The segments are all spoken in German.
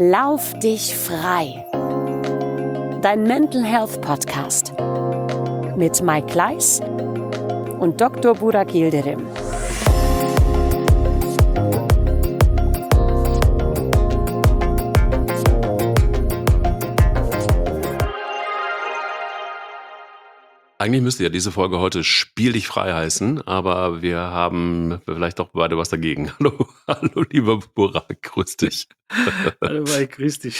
Lauf dich frei. Dein Mental Health Podcast mit Mike Kleiss und Dr. Burak Yildirim. Eigentlich müsste ja diese Folge heute Spiel dich frei heißen, aber wir haben vielleicht doch beide was dagegen. Hallo lieber Burak, grüß dich. Hallo Mike, grüß dich.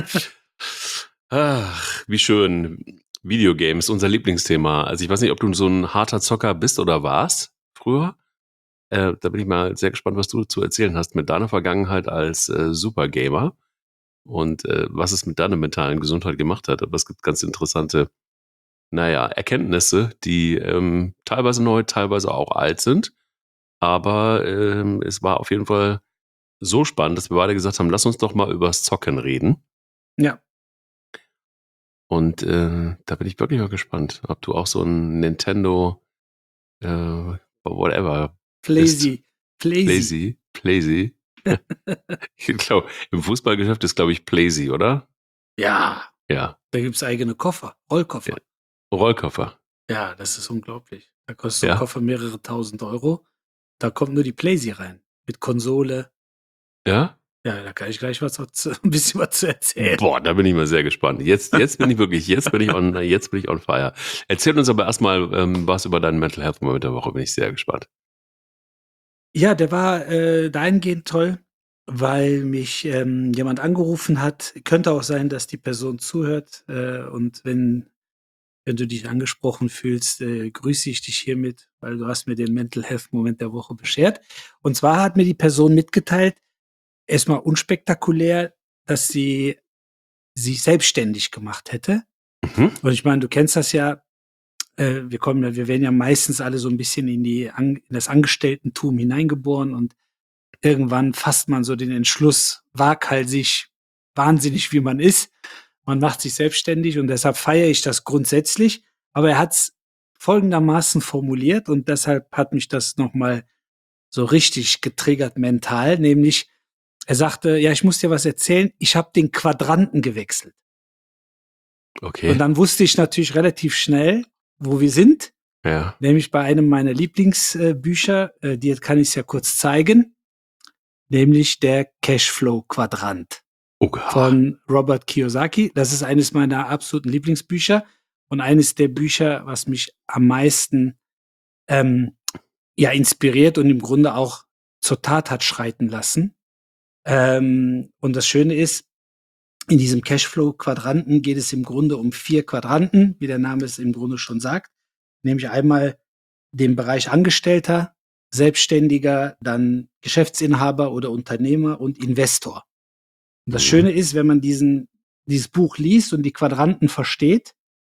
Ach, wie schön. Videogames, unser Lieblingsthema. Also ich weiß nicht, ob du so ein harter Zocker bist oder warst früher. Da bin ich mal sehr gespannt, was du zu erzählen hast mit deiner Vergangenheit als Supergamer und was es mit deiner mentalen Gesundheit gemacht hat. Aber es gibt ganz interessante Erkenntnisse, die teilweise neu, teilweise auch alt sind. Aber es war auf jeden Fall so spannend, dass wir beide gesagt haben, lass uns doch mal übers Zocken reden. Ja. Und da bin ich wirklich mal gespannt, ob du auch so ein Nintendo whatever Playsy. Ich glaube, im Fußballgeschäft ist, glaube ich, Playsy, oder? Ja. Ja. Da gibt es eigene Koffer, Rollkoffer. Ja. Rollkoffer. Ja, das ist unglaublich. Da kostet ein Koffer mehrere tausend Euro. Da kommt nur die Playsy rein. Mit Konsole. Ja? Ja, da kann ich gleich ein bisschen was zu erzählen. Boah, da bin ich mal sehr gespannt. Jetzt bin ich wirklich, jetzt bin ich on fire. Erzähl uns aber erstmal was über deinen Mental Health Moment der Woche, bin ich sehr gespannt. Ja, der war dahingehend toll, weil mich jemand angerufen hat. Könnte auch sein, dass die Person zuhört. Und wenn du dich angesprochen fühlst, grüße ich dich hiermit, weil du hast mir den Mental Health Moment der Woche beschert. Und zwar hat mir die Person mitgeteilt, erstmal unspektakulär, dass sie sich selbstständig gemacht hätte. Mhm. Und ich meine, du kennst das ja, wir werden ja meistens alle so ein bisschen in das Angestelltentum hineingeboren und irgendwann fasst man so den Entschluss, waghalsig, wahnsinnig wie man ist. Man macht sich selbstständig und deshalb feiere ich das grundsätzlich. Aber er hat es folgendermaßen formuliert und deshalb hat mich das nochmal so richtig getriggert mental, nämlich er sagte, ja, ich muss dir was erzählen, ich habe den Quadranten gewechselt. Okay. Und dann wusste ich natürlich relativ schnell, wo wir sind, nämlich bei einem meiner Lieblingsbücher, dir kann ich es ja kurz zeigen, nämlich der Cashflow-Quadrant. Von Robert Kiyosaki. Das ist eines meiner absoluten Lieblingsbücher und eines der Bücher, was mich am meisten inspiriert und im Grunde auch zur Tat hat schreiten lassen. Und das Schöne ist, in diesem Cashflow-Quadranten geht es im Grunde um 4 Quadranten, wie der Name es im Grunde schon sagt. Nämlich einmal den Bereich Angestellter, Selbstständiger, dann Geschäftsinhaber oder Unternehmer und Investor. Und das Schöne ist, wenn man dieses Buch liest und die Quadranten versteht,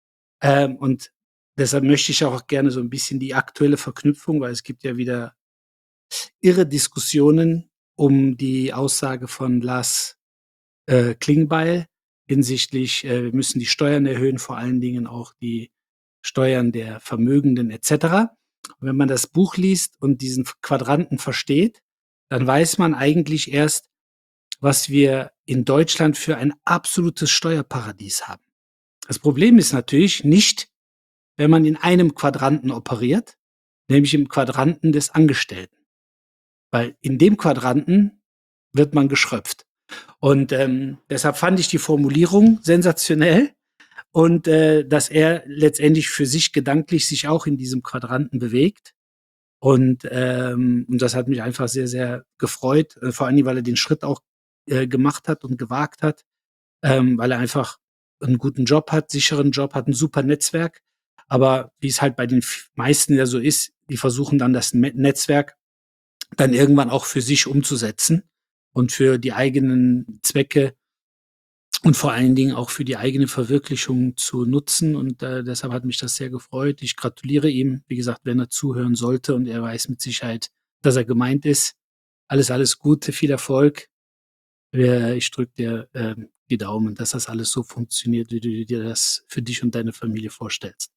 und deshalb möchte ich auch gerne so ein bisschen die aktuelle Verknüpfung, weil es gibt ja wieder irre Diskussionen um die Aussage von Lars Klingbeil hinsichtlich, wir müssen die Steuern erhöhen, vor allen Dingen auch die Steuern der Vermögenden etc. Und wenn man das Buch liest und diesen Quadranten versteht, dann weiß man eigentlich erst, was wir in Deutschland für ein absolutes Steuerparadies haben. Das Problem ist natürlich nicht, wenn man in einem Quadranten operiert, nämlich im Quadranten des Angestellten. Weil in dem Quadranten wird man geschröpft. Und deshalb fand ich die Formulierung sensationell und dass er letztendlich für sich gedanklich sich auch in diesem Quadranten bewegt. Und das hat mich einfach sehr, sehr gefreut, vor allem, weil er den Schritt auch gemacht hat und gewagt hat, weil er einfach einen guten Job hat, sicheren Job hat, ein super Netzwerk. Aber wie es halt bei den meisten ja so ist, die versuchen dann das Netzwerk dann irgendwann auch für sich umzusetzen und für die eigenen Zwecke und vor allen Dingen auch für die eigene Verwirklichung zu nutzen. Und deshalb hat mich das sehr gefreut. Ich gratuliere ihm, wie gesagt, wenn er zuhören sollte und er weiß mit Sicherheit, dass er gemeint ist. Alles Gute, viel Erfolg. Ich drücke dir die Daumen, dass das alles so funktioniert, wie du dir das für dich und deine Familie vorstellst.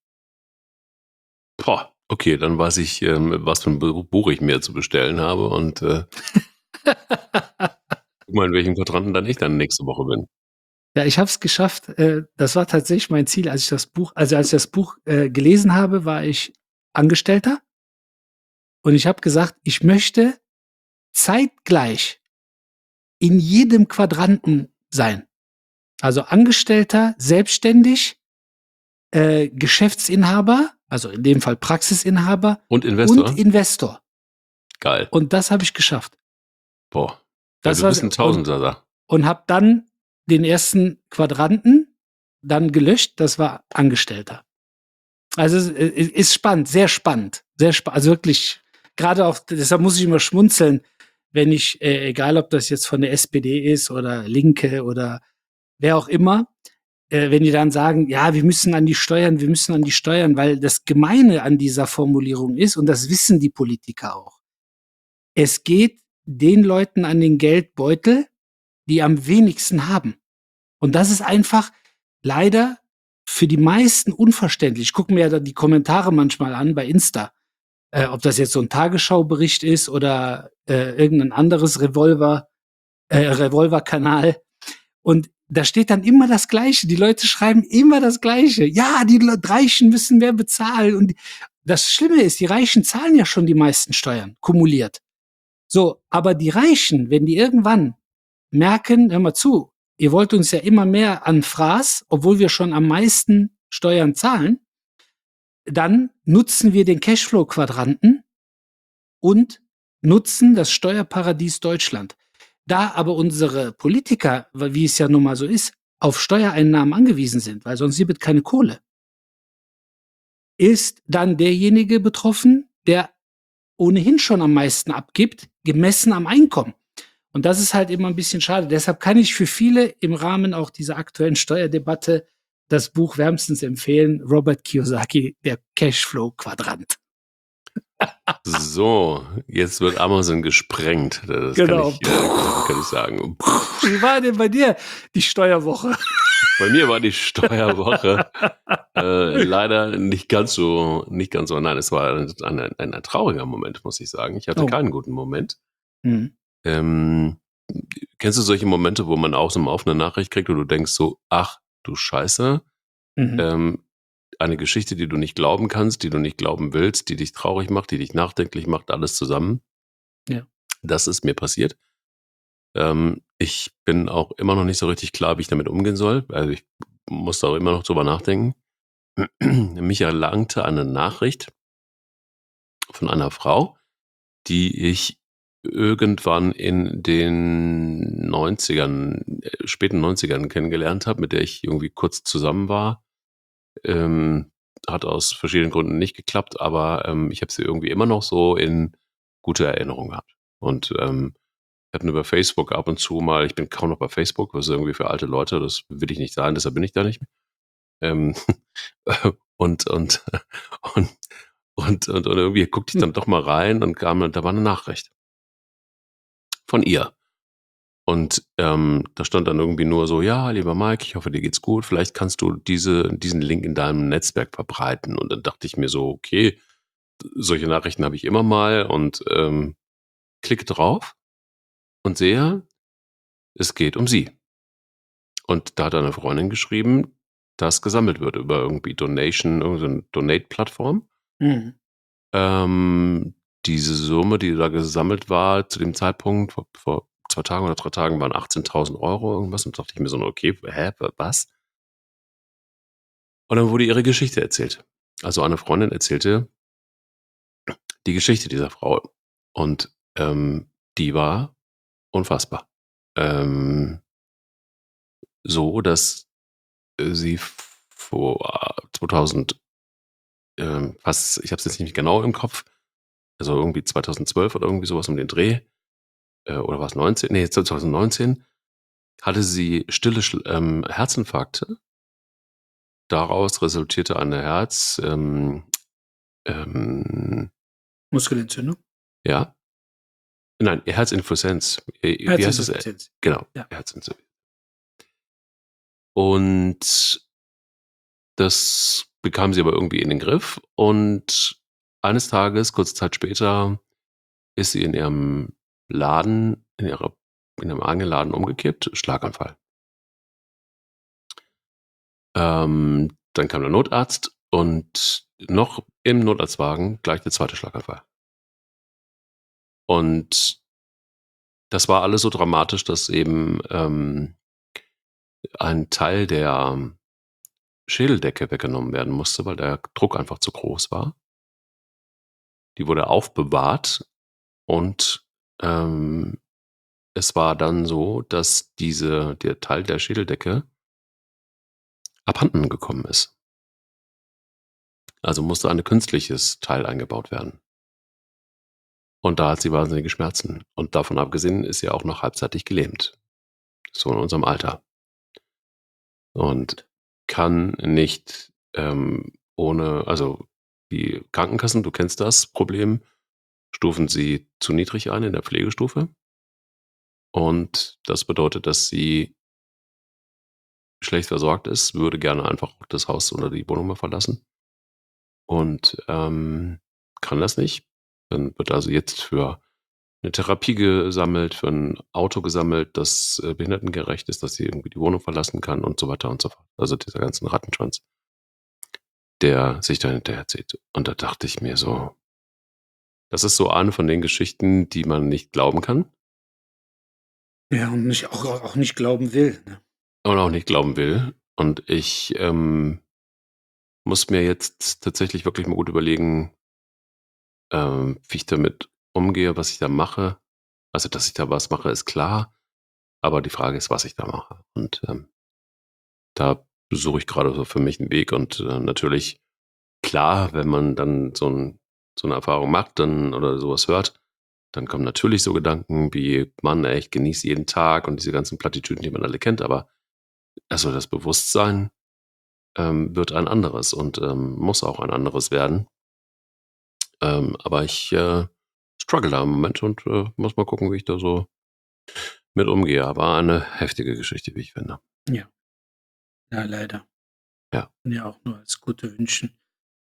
Boah, okay, dann weiß ich, was für ein Buch ich mir zu bestellen habe und Guck mal, in welchem Quadranten dann ich dann nächste Woche bin. Ja, ich habe es geschafft. Das war tatsächlich mein Ziel, als ich das Buch gelesen habe, war ich Angestellter und ich habe gesagt, ich möchte zeitgleich in jedem Quadranten sein. Also Angestellter, selbstständig, Geschäftsinhaber, also in dem Fall Praxisinhaber Und Investor? und Investor. Geil. Und das habe ich geschafft. Boah. Das du war- bist ein Tausendsasser. Und habe dann den ersten Quadranten dann gelöscht. Das war Angestellter. Also es ist spannend, sehr spannend, also wirklich. Gerade auch, deshalb muss ich immer schmunzeln, wenn ich, egal ob das jetzt von der SPD ist oder Linke oder wer auch immer, wenn die dann sagen, ja, wir müssen an die Steuern, weil das Gemeine an dieser Formulierung ist, und das wissen die Politiker auch. Es geht den Leuten an den Geldbeutel, die am wenigsten haben. Und das ist einfach leider für die meisten unverständlich. Ich gucke mir ja da die Kommentare manchmal an bei Insta, ob das jetzt so ein Tagesschaubericht ist oder irgendein anderes Revolver-Kanal. Und da steht dann immer das Gleiche. Die Leute schreiben immer das Gleiche. Ja, die Reichen müssen mehr bezahlen. Und das Schlimme ist, die Reichen zahlen ja schon die meisten Steuern, kumuliert. So, aber die Reichen, wenn die irgendwann merken, hör mal zu, ihr wollt uns ja immer mehr an Fraß, obwohl wir schon am meisten Steuern zahlen, dann nutzen wir den Cashflow-Quadranten und nutzen das Steuerparadies Deutschland. Da aber unsere Politiker, wie es ja nun mal so ist, auf Steuereinnahmen angewiesen sind, weil sonst gibt es keine Kohle, ist dann derjenige betroffen, der ohnehin schon am meisten abgibt, gemessen am Einkommen. Und das ist halt immer ein bisschen schade. Deshalb kann ich für viele im Rahmen auch dieser aktuellen Steuerdebatte das Buch wärmstens empfehlen, Robert Kiyosaki, der Cashflow-Quadrant. So, jetzt wird Amazon gesprengt. Das Genau. kann ich sagen. Wie war denn bei dir die Steuerwoche? Bei mir war die Steuerwoche leider nicht ganz so. Nein, es war ein trauriger Moment, muss ich sagen. Ich hatte keinen guten Moment. Hm. Kennst du solche Momente, wo man auch so auf eine Nachricht kriegt und du denkst so, ach du Scheiße, eine Geschichte, die du nicht glauben kannst, die du nicht glauben willst, die dich traurig macht, die dich nachdenklich macht, alles zusammen. Ja. Das ist mir passiert. Ich bin auch immer noch nicht so richtig klar, wie ich damit umgehen soll. Also ich muss da auch immer noch drüber nachdenken. Mich erlangte eine Nachricht von einer Frau, die ich irgendwann in den 90ern, späten 90ern kennengelernt habe, mit der ich irgendwie kurz zusammen war. Hat aus verschiedenen Gründen nicht geklappt, aber ich habe sie irgendwie immer noch so in gute Erinnerung gehabt. Und wir hatten über Facebook ab und zu mal, ich bin kaum noch bei Facebook, was ist irgendwie für alte Leute, das will ich nicht sein, deshalb bin ich da nicht. Und irgendwie guckte ich dann doch mal rein und da war eine Nachricht von ihr. Und da stand dann irgendwie nur so, ja, lieber Mike, ich hoffe, dir geht's gut. Vielleicht kannst du diesen Link in deinem Netzwerk verbreiten. Und dann dachte ich mir so, okay, solche Nachrichten habe ich immer mal und klicke drauf und sehe, es geht um sie. Und da hat eine Freundin geschrieben, dass gesammelt wird über irgendwie irgendeine Donate-Plattform. Diese Summe, die da gesammelt war, zu dem Zeitpunkt, vor 2 Tagen oder 3 Tagen, waren 18.000 Euro irgendwas. Und dachte ich mir so, okay, was? Und dann wurde ihre Geschichte erzählt. Also eine Freundin erzählte die Geschichte dieser Frau. Und die war unfassbar. So, dass sie vor 2000 ich habe es jetzt nicht genau im Kopf, also irgendwie 2012 oder irgendwie sowas um den Dreh, oder war es 19? Nee, 2019 hatte sie stille Herzinfarkte. Daraus resultierte eine Muskelentzündung? Ja. Nein, Herzinsuffizienz. Wie heißt das? Genau, ja. Herzinsuffizienz. Und das bekam sie aber irgendwie in den Griff. Und eines Tages, kurze Zeit später, ist sie in ihrem Laden, in ihrer in einem eigenen Laden umgekippt, Schlaganfall. Dann kam der Notarzt und noch im Notarztwagen gleich der zweite Schlaganfall. Und das war alles so dramatisch, dass eben ein Teil der Schädeldecke weggenommen werden musste, weil der Druck einfach zu groß war. Die wurde aufbewahrt und es war dann so, dass der Teil der Schädeldecke abhanden gekommen ist. Also musste ein künstliches Teil eingebaut werden. Und da hat sie wahnsinnige Schmerzen. Und davon abgesehen ist sie auch noch halbseitig gelähmt. So in unserem Alter. Und kann nicht also die Krankenkassen, du kennst das Problem, stufen sie zu niedrig ein in der Pflegestufe. Und das bedeutet, dass sie schlecht versorgt ist, würde gerne einfach das Haus oder die Wohnung mal verlassen. Und kann das nicht. Dann wird also jetzt für eine Therapie gesammelt, für ein Auto gesammelt, das behindertengerecht ist, dass sie irgendwie die Wohnung verlassen kann und so weiter und so fort. Also dieser ganzen Rattenschwanz, der sich da hinterher zieht. Und da dachte ich mir so, das ist so eine von den Geschichten, die man nicht glauben kann Ja, und auch nicht glauben will. Ne? und auch nicht glauben will. Und ich muss mir jetzt tatsächlich wirklich mal gut überlegen, wie ich damit umgehe, was ich da mache. Also, dass ich da was mache, ist klar. Aber die Frage ist, was ich da mache. Und da suche ich gerade so für mich einen Weg. Und natürlich, klar, wenn man dann so eine Erfahrung macht oder sowas hört, dann kommen natürlich so Gedanken wie, Mann, ey, ich genieße jeden Tag und diese ganzen Plattitüden, die man alle kennt. Aber also das Bewusstsein wird ein anderes und muss auch ein anderes werden. Aber ich struggle da im Moment und muss mal gucken, wie ich da so mit umgehe. Aber eine heftige Geschichte, wie ich finde. Ja. Ja, leider. Ja. Und ja auch nur als Gute wünschen.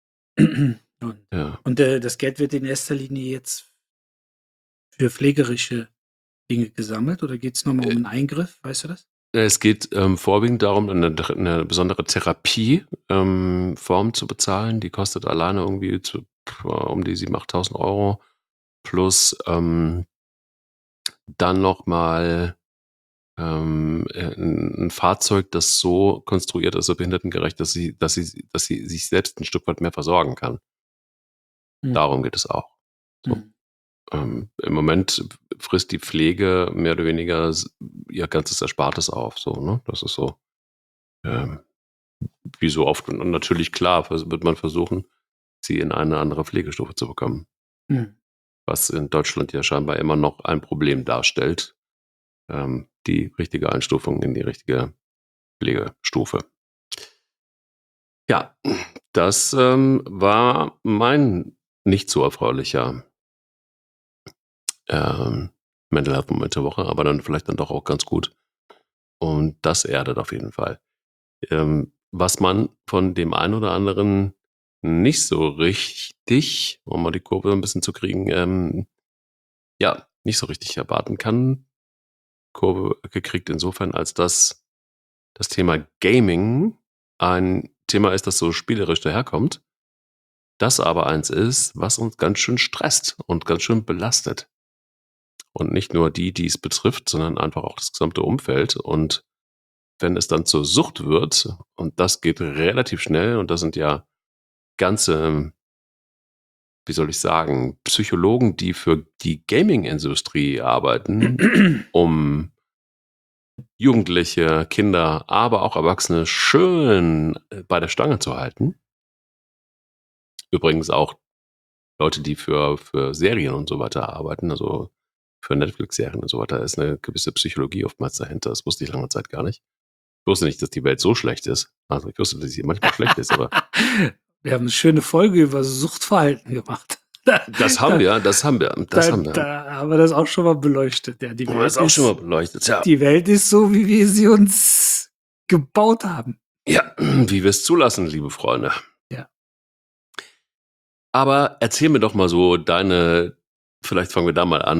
Und, Ja. und das Geld wird in erster Linie jetzt für pflegerische Dinge gesammelt oder geht es nochmal um einen Eingriff? Weißt du das? Es geht vorwiegend darum, eine besondere Therapieform zu bezahlen. Die kostet alleine irgendwie um die 7.000, 8.000 Euro. Plus dann nochmal ein Fahrzeug, das so konstruiert ist, so behindertengerecht, dass sie sich selbst ein Stück weit mehr versorgen kann. Hm. Darum geht es auch. So. Im Moment frisst die Pflege mehr oder weniger ihr ganzes Erspartes auf. So, ne? Das ist so, wie so oft. Und natürlich, klar, wird man versuchen, sie in eine andere Pflegestufe zu bekommen. Hm. Was in Deutschland ja scheinbar immer noch ein Problem darstellt. Die richtige Einstufung in die richtige Pflegestufe. Ja, das war mein nicht so erfreulicher Mental Health Moment der Woche, aber dann vielleicht dann doch auch ganz gut. Und das erdet auf jeden Fall. Was man von dem einen oder anderen nicht so richtig, um mal die Kurve ein bisschen zu kriegen, nicht so richtig erwarten kann. Kurve gekriegt insofern, als dass das Thema Gaming ein Thema ist, das so spielerisch daherkommt. Das aber eins ist, was uns ganz schön stresst und ganz schön belastet. Und nicht nur die es betrifft, sondern einfach auch das gesamte Umfeld. Und wenn es dann zur Sucht wird, und das geht relativ schnell, und das sind ja ganze, wie soll ich sagen, Psychologen, die für die Gaming-Industrie arbeiten, um Jugendliche, Kinder, aber auch Erwachsene schön bei der Stange zu halten. Übrigens auch Leute, die für Serien und so weiter arbeiten, also für Netflix-Serien und so weiter, ist eine gewisse Psychologie oftmals dahinter. Das wusste ich lange Zeit gar nicht. Ich wusste nicht, dass die Welt so schlecht ist. Also ich wusste, dass sie manchmal schlecht ist, aber Wir haben eine schöne Folge über Suchtverhalten gemacht. das haben wir. Da haben wir das auch schon mal beleuchtet. Ja, Das ist auch schon mal beleuchtet, ja. Die Welt ist so, wie wir sie uns gebaut haben. Ja, wie wir es zulassen, liebe Freunde. Ja. Aber erzähl mir doch mal so vielleicht fangen wir da mal an,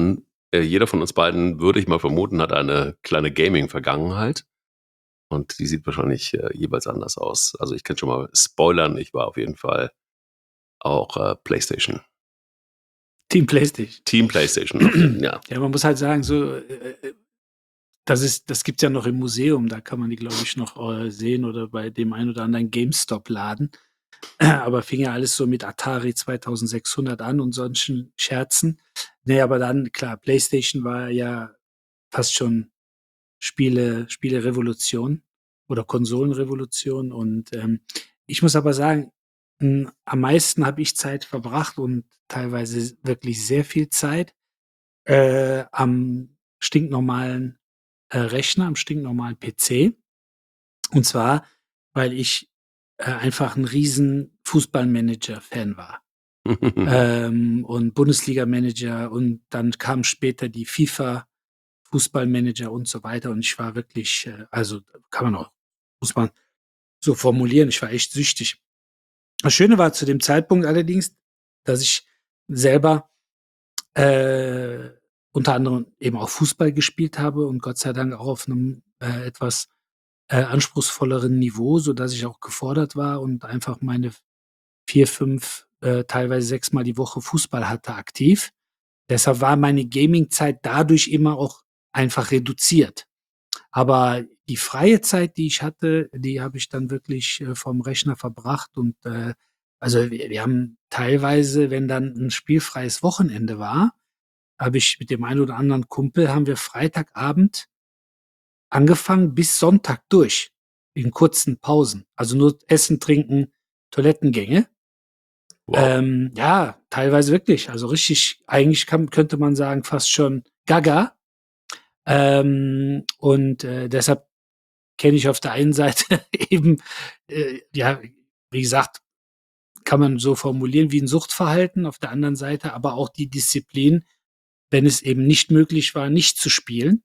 jeder von uns beiden, würde ich mal vermuten, hat eine kleine Gaming-Vergangenheit. Und die sieht wahrscheinlich jeweils anders aus. Also ich kann schon mal spoilern, ich war auf jeden Fall auch PlayStation. Team PlayStation. Team PlayStation, ja. Ja, man muss halt sagen, so, das gibt's ja noch im Museum, da kann man die, glaube ich, noch sehen oder bei dem einen oder anderen GameStop-Laden. Aber fing ja alles so mit Atari 2600 an und solchen Scherzen. Nee, aber dann, klar, PlayStation war ja fast schon Spiele-Revolution oder Konsolenrevolution. Und ich muss aber sagen, am meisten habe ich Zeit verbracht und teilweise wirklich sehr viel Zeit am stinknormalen Rechner, am stinknormalen PC. Und zwar, weil ich einfach ein riesen Fußballmanager-Fan war. Und Bundesliga-Manager und dann kamen später die FIFA Fußballmanager und so weiter. Und ich war wirklich, also kann man auch, muss man so formulieren, ich war echt süchtig. Das Schöne war zu dem Zeitpunkt allerdings, dass ich selber unter anderem eben auch Fußball gespielt habe und Gott sei Dank auch auf einem etwas anspruchsvolleren Niveau, so dass ich auch gefordert war und einfach meine 4, 5, teilweise 6 Mal die Woche Fußball hatte aktiv. Deshalb war meine Gaming-Zeit dadurch immer auch einfach reduziert. Aber die freie Zeit, die ich hatte, die habe ich dann wirklich vorm Rechner verbracht und also wir haben teilweise, wenn dann ein spielfreies Wochenende war, habe ich mit dem einen oder anderen Kumpel haben wir Freitagabend angefangen bis Sonntag durch in kurzen Pausen. Also nur Essen, Trinken, Toilettengänge. Wow. Ja, teilweise wirklich. Also richtig, eigentlich könnte man sagen, fast schon gaga. Und deshalb kenne ich auf der einen Seite eben, ja, wie gesagt, kann man so formulieren wie ein Suchtverhalten, auf der anderen Seite aber auch die Disziplin, wenn es eben nicht möglich war, nicht zu spielen.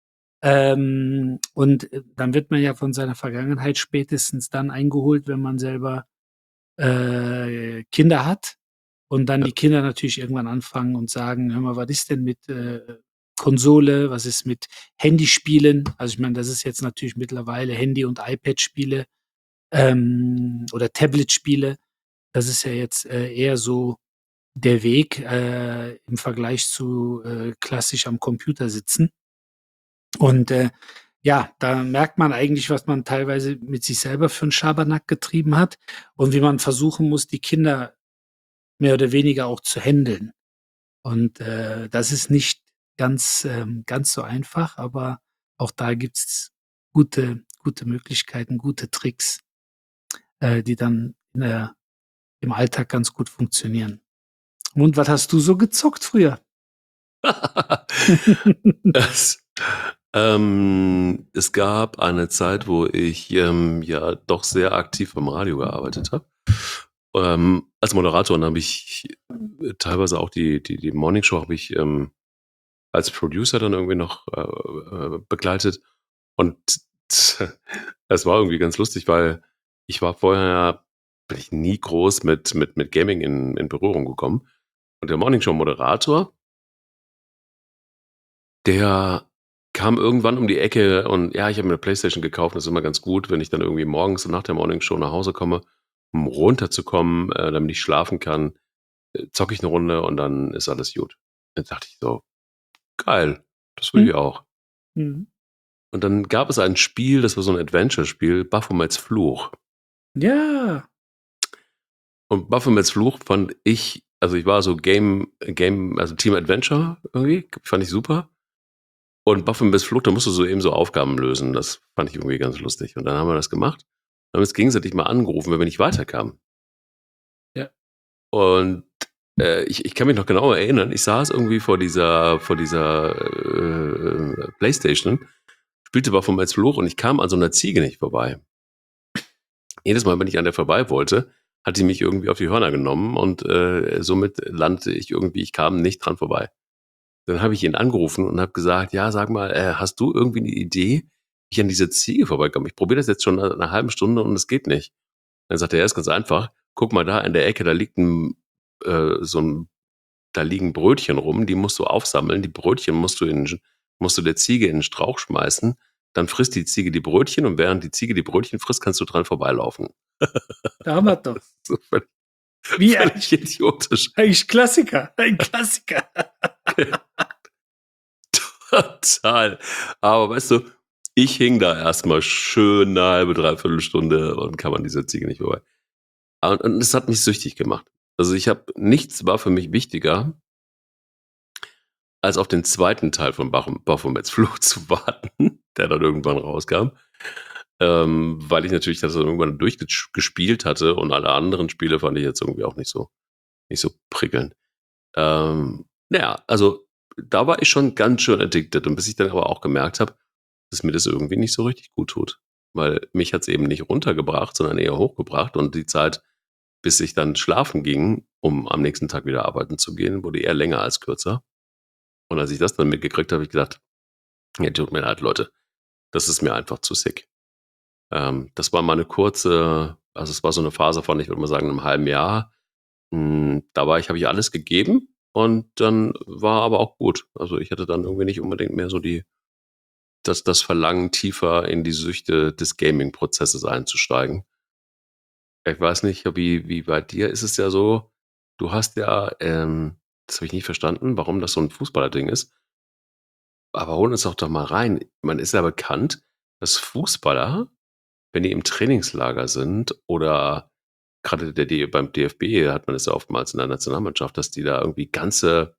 Und dann wird man ja von seiner Vergangenheit spätestens dann eingeholt, wenn man selber Kinder hat und dann Ja. die Kinder natürlich irgendwann anfangen und sagen, hör mal, was ist denn mit Konsole, was ist mit Handyspielen? Also ich meine, das ist jetzt natürlich mittlerweile Handy- und iPad-Spiele oder Tablet-Spiele. Das ist ja jetzt eher so der Weg im Vergleich zu klassisch am Computer sitzen. Und ja, da merkt man eigentlich, was man teilweise mit sich selber für 'n Schabernack getrieben hat und wie man versuchen muss, die Kinder mehr oder weniger auch zu händeln. Und das ist nicht ganz so einfach, aber auch da gibt's gute Möglichkeiten, gute Tricks, die dann im Alltag ganz gut funktionieren. Und was hast du so gezockt früher? Es, es gab eine Zeit, wo ich ja doch sehr aktiv beim Radio gearbeitet habe. Als Moderator, und habe ich teilweise auch die Morningshow habe ich als Producer dann irgendwie noch begleitet. Und es war irgendwie ganz lustig, weil ich war vorher, bin ich nie groß mit Gaming in Berührung gekommen. Und der Morningshow-Moderator, der kam irgendwann um die Ecke und ja, ich habe mir eine Playstation gekauft. Das ist immer ganz gut, wenn ich dann irgendwie morgens nach der Morningshow nach Hause komme, um runterzukommen, damit ich schlafen kann, zocke ich eine Runde und dann ist alles gut. Dann dachte ich so, geil, das will ich auch. Mhm. Und dann gab es ein Spiel, das war so ein Adventure-Spiel, Baphomets Fluch. Ja. Und Baphomets Fluch fand ich, also ich war so also Team Adventure irgendwie, fand ich super. Und Baphomets Fluch, da musst du so eben so Aufgaben lösen. Das fand ich irgendwie ganz lustig. Und dann haben wir das gemacht. Haben uns gegenseitig mal angerufen, wenn wir nicht weiterkamen. Ja. Und ich kann mich noch genau erinnern, ich saß irgendwie vor dieser Playstation, spielte Baphomets Fluch und ich kam an so einer Ziege nicht vorbei. Jedes Mal, wenn ich an der vorbei wollte, hat die mich irgendwie auf die Hörner genommen und somit landete ich irgendwie, ich kam nicht dran vorbei. Dann habe ich ihn angerufen und habe gesagt, ja, sag mal, hast du irgendwie eine Idee, wie ich an dieser Ziege vorbeikomme? Ich probiere das jetzt schon eine halbe Stunde und es geht nicht. Dann sagte er, ist ganz einfach, guck mal da in der Ecke, da liegt so ein da liegen Brötchen rum, die musst du aufsammeln, die Brötchen musst du der Ziege in den Strauch schmeißen, dann frisst die Ziege die Brötchen und während die Ziege die Brötchen frisst, kannst du dran vorbeilaufen. Da haben wir doch. So völlig, Wie völlig idiotisch. eigentlich Klassiker. Ein Klassiker. Total. Aber weißt du, ich hing da erstmal schön eine halbe, dreiviertel Stunde und kam an dieser Ziege nicht vorbei. Und es hat mich süchtig gemacht. Also nichts war für mich wichtiger, als auf den zweiten Teil von Baphomets Fluch zu warten, der dann irgendwann rauskam. Weil ich natürlich das dann irgendwann durchgespielt hatte und alle anderen Spiele fand ich jetzt irgendwie auch nicht so prickelnd. Naja, also da war ich schon ganz schön addicted und bis ich dann aber auch gemerkt habe, dass mir das irgendwie nicht so richtig gut tut. Weil mich hat es eben nicht runtergebracht, sondern eher hochgebracht und die Zeit, bis ich dann schlafen ging, um am nächsten Tag wieder arbeiten zu gehen, wurde eher länger als kürzer. Und als ich das dann mitgekriegt habe, habe ich gedacht, ja, tut mir leid, Leute, das ist mir einfach zu sick. Das war mal eine kurze, also es war so eine Phase von, ich würde mal sagen, einem halben Jahr. Dabei habe ich alles gegeben und dann war aber auch gut. Also ich hatte dann irgendwie nicht unbedingt mehr so das Verlangen, tiefer in die Süchte des Gaming-Prozesses einzusteigen. Ich weiß nicht, wie bei dir ist es ja so, du hast ja, das habe ich nicht verstanden, warum das so ein Fußballer-Ding ist, aber hol uns doch mal rein. Man ist ja bekannt, dass Fußballer, wenn die im Trainingslager sind oder gerade beim DFB hat man das ja oftmals in der Nationalmannschaft, dass die da irgendwie ganze,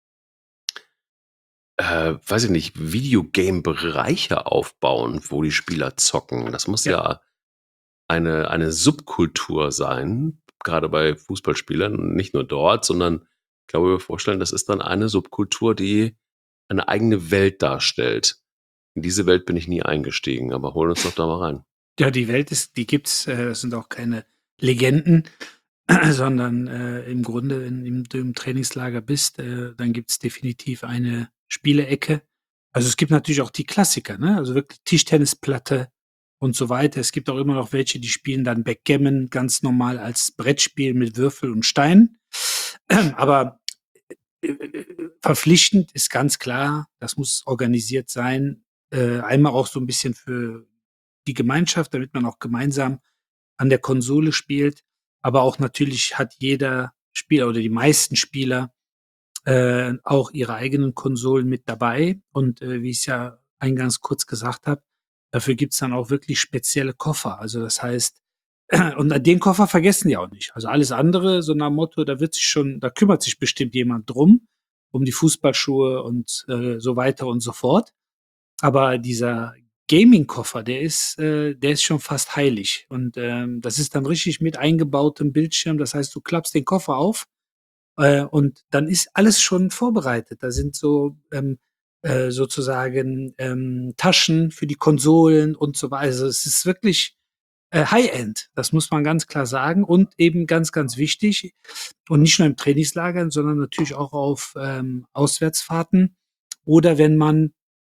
weiß ich nicht, Videogame-Bereiche aufbauen, wo die Spieler zocken. Das muss ja eine Subkultur sein, gerade bei Fußballspielern und nicht nur dort, sondern ich glaube, wir vorstellen, das ist dann eine Subkultur, die eine eigene Welt darstellt. In diese Welt bin ich nie eingestiegen, aber hol uns doch da mal rein. Ja, die gibt's, das sind auch keine Legenden, sondern im Grunde, wenn du im Trainingslager bist, dann gibt's definitiv eine Spielecke. Also es gibt natürlich auch die Klassiker, ne? Also wirklich Tischtennisplatte und so weiter. Es gibt auch immer noch welche, die spielen dann Backgammon ganz normal als Brettspiel mit Würfel und Steinen. Aber verpflichtend ist ganz klar, das muss organisiert sein. Einmal auch so ein bisschen für die Gemeinschaft, damit man auch gemeinsam an der Konsole spielt. Aber auch natürlich hat jeder Spieler oder die meisten Spieler auch ihre eigenen Konsolen mit dabei. Und wie ich es ja eingangs kurz gesagt habe, dafür gibt's dann auch wirklich spezielle Koffer. Also das heißt, und an den Koffer vergessen die auch nicht. Also alles andere, so nach dem Motto, da kümmert sich bestimmt jemand drum, um die Fußballschuhe und so weiter und so fort. Aber dieser Gaming-Koffer, der ist schon fast heilig. Und das ist dann richtig mit eingebautem Bildschirm. Das heißt, du klappst den Koffer auf und dann ist alles schon vorbereitet. Da sind so sozusagen Taschen für die Konsolen und so weiter. Also es ist wirklich High-End, das muss man ganz klar sagen. Und eben ganz, ganz wichtig, und nicht nur im Trainingslager, sondern natürlich auch auf Auswärtsfahrten oder wenn man,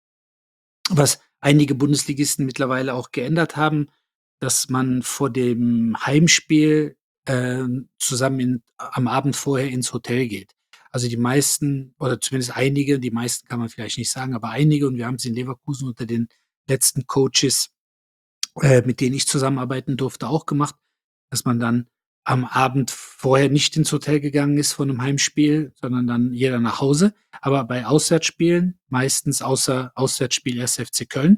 was einige Bundesligisten mittlerweile auch geändert haben, dass man vor dem Heimspiel zusammen am Abend vorher ins Hotel geht. Also die meisten, oder zumindest einige, die meisten kann man vielleicht nicht sagen, aber einige, und wir haben es in Leverkusen unter den letzten Coaches, mit denen ich zusammenarbeiten durfte, auch gemacht, dass man dann am Abend vorher nicht ins Hotel gegangen ist von einem Heimspiel, sondern dann jeder nach Hause. Aber bei Auswärtsspielen, meistens außer Auswärtsspiel 1. FC Köln,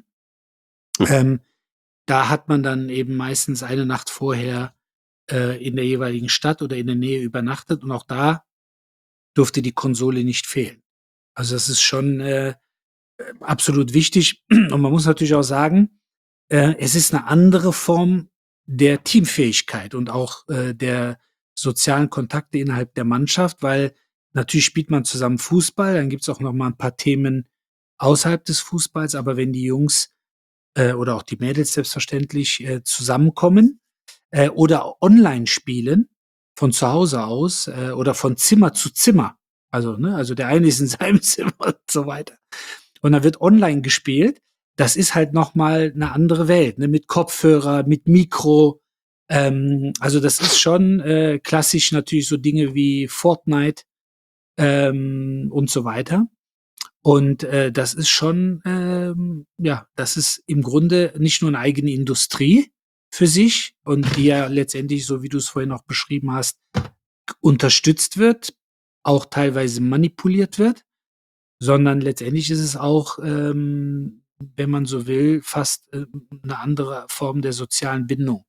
da hat man dann eben meistens eine Nacht vorher in der jeweiligen Stadt oder in der Nähe übernachtet und auch da durfte die Konsole nicht fehlen. Also das ist schon absolut wichtig. Und man muss natürlich auch sagen, es ist eine andere Form der Teamfähigkeit und auch der sozialen Kontakte innerhalb der Mannschaft, weil natürlich spielt man zusammen Fußball, dann gibt's auch noch mal ein paar Themen außerhalb des Fußballs, aber wenn die Jungs oder auch die Mädels selbstverständlich zusammenkommen oder online spielen, von zu Hause aus oder von Zimmer zu Zimmer, also der eine ist in seinem Zimmer und so weiter. Und dann wird online gespielt. Das ist halt noch mal eine andere Welt, ne? Mit Kopfhörer, mit Mikro. Also das ist schon klassisch natürlich so Dinge wie Fortnite und so weiter. Und das ist schon, das ist im Grunde nicht nur eine eigene Industrie für sich und die ja letztendlich, so wie du es vorhin auch beschrieben hast, unterstützt wird, auch teilweise manipuliert wird, sondern letztendlich ist es auch, wenn man so will, fast 'ne andere Form der sozialen Bindung.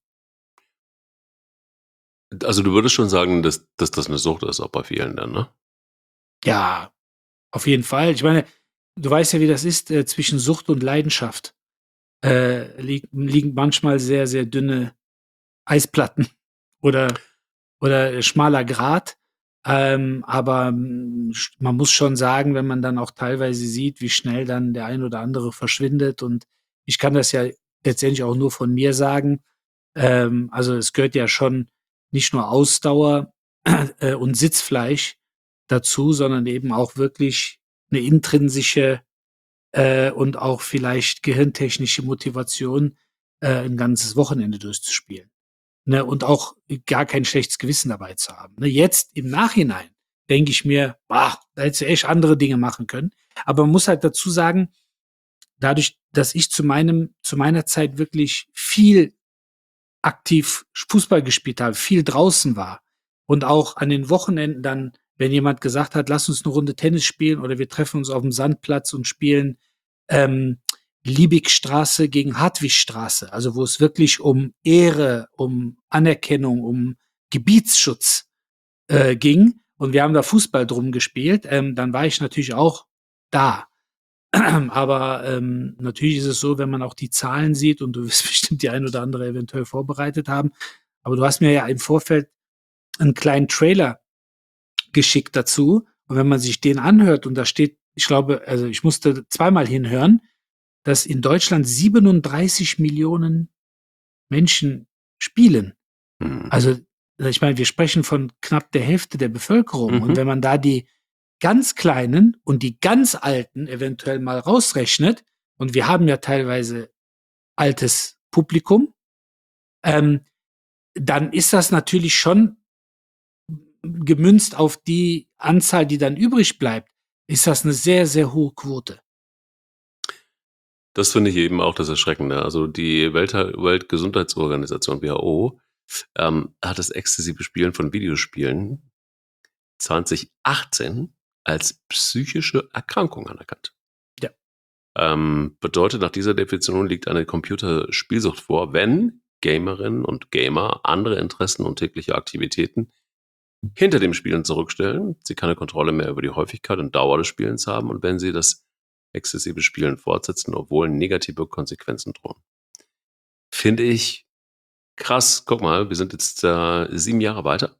Also du würdest schon sagen, dass das eine Sucht ist, auch bei vielen dann, ne? Ja, auf jeden Fall. Ich meine, du weißt ja, wie das ist, zwischen Sucht und Leidenschaft, liegen manchmal sehr, sehr dünne Eisplatten oder schmaler Grat. Aber, man muss schon sagen, wenn man dann auch teilweise sieht, wie schnell dann der ein oder andere verschwindet und ich kann das ja letztendlich auch nur von mir sagen. Also, es gehört ja schon nicht nur Ausdauer, und Sitzfleisch dazu, sondern eben auch wirklich eine intrinsische, und auch vielleicht gehirntechnische Motivation, 'n ganzes Wochenende durchzuspielen. Ne, und auch gar kein schlechtes Gewissen dabei zu haben. Ne, jetzt im Nachhinein denke ich mir: da hättest du echt andere Dinge machen können.“ Aber man muss halt dazu sagen, dadurch, dass ich zu meiner Zeit wirklich viel aktiv Fußball gespielt habe, viel draußen war und auch an den Wochenenden dann, wenn jemand gesagt hat: „Lass uns eine Runde Tennis spielen“ oder wir treffen uns auf dem Sandplatz und spielen, ähm, Liebigstraße gegen Hartwigstraße, also wo es wirklich um Ehre, um Anerkennung, um Gebietsschutz, ging und wir haben da Fußball drum gespielt, dann war ich natürlich auch da. Aber, natürlich ist es so, wenn man auch die Zahlen sieht und du wirst bestimmt die ein oder andere eventuell vorbereitet haben, aber du hast mir ja im Vorfeld einen kleinen Trailer geschickt dazu und wenn man sich den anhört und da steht ich glaube also, ich musste zweimal hinhören, dass in Deutschland 37 Millionen Menschen spielen. Mhm. Also, ich meine, wir sprechen von knapp der Hälfte der Bevölkerung und Mhm. wenn man da die ganz Kleinen und die ganz Alten eventuell mal rausrechnet und wir haben ja teilweise altes Publikum, ähm, dann ist das natürlich schon gemünzt auf die Anzahl, die dann übrig bleibt, ist das 'ne sehr, sehr hohe Quote. Das finde ich eben auch das Erschreckende. Also die Weltgesundheitsorganisation WHO hat das exzessive Spielen von Videospielen 2018 als psychische Erkrankung anerkannt. Ja. Bedeutet, nach dieser Definition liegt eine Computerspielsucht vor, wenn Gamerinnen und Gamer andere Interessen und tägliche Aktivitäten hinter dem Spielen zurückstellen, sie keine Kontrolle mehr über die Häufigkeit und Dauer des Spielens haben und wenn sie das exzessive Spielen fortsetzen, obwohl negative Konsequenzen drohen. Finde ich krass. Guck mal, wir sind jetzt 7 Jahre weiter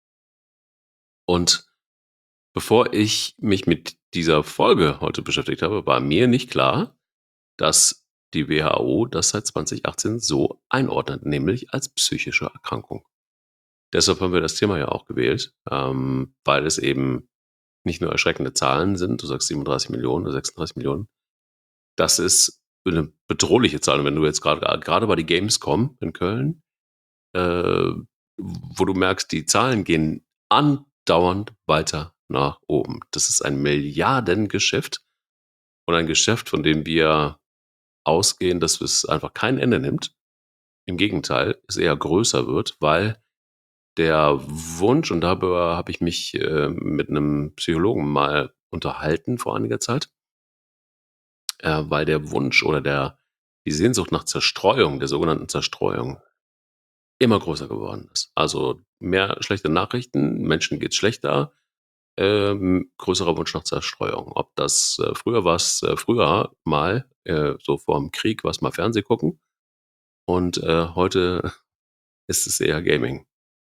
und bevor ich mich mit dieser Folge heute beschäftigt habe, war mir nicht klar, dass die WHO das seit 2018 so einordnet, nämlich als psychische Erkrankung. Deshalb haben wir das Thema ja auch gewählt, weil es eben nicht nur erschreckende Zahlen sind, du sagst 37 Millionen oder 36 Millionen, das ist eine bedrohliche Zahl. Und wenn du jetzt gerade bei die Gamescom in Köln, äh, wo du merkst, die Zahlen gehen andauernd weiter nach oben. Das ist ein Milliardengeschäft und ein Geschäft, von dem wir ausgehen, dass es einfach kein Ende nimmt. Im Gegenteil, es eher größer wird, weil der Wunsch, und darüber habe ich mich mit einem Psychologen mal unterhalten vor einiger Zeit, weil der Wunsch oder die Sehnsucht nach Zerstreuung, der sogenannten Zerstreuung, immer größer geworden ist. Also mehr schlechte Nachrichten, Menschen geht's schlechter, größerer Wunsch nach Zerstreuung. Ob das früher war es früher mal, so vor dem Krieg, war es mal Fernseh gucken und heute ist es eher Gaming.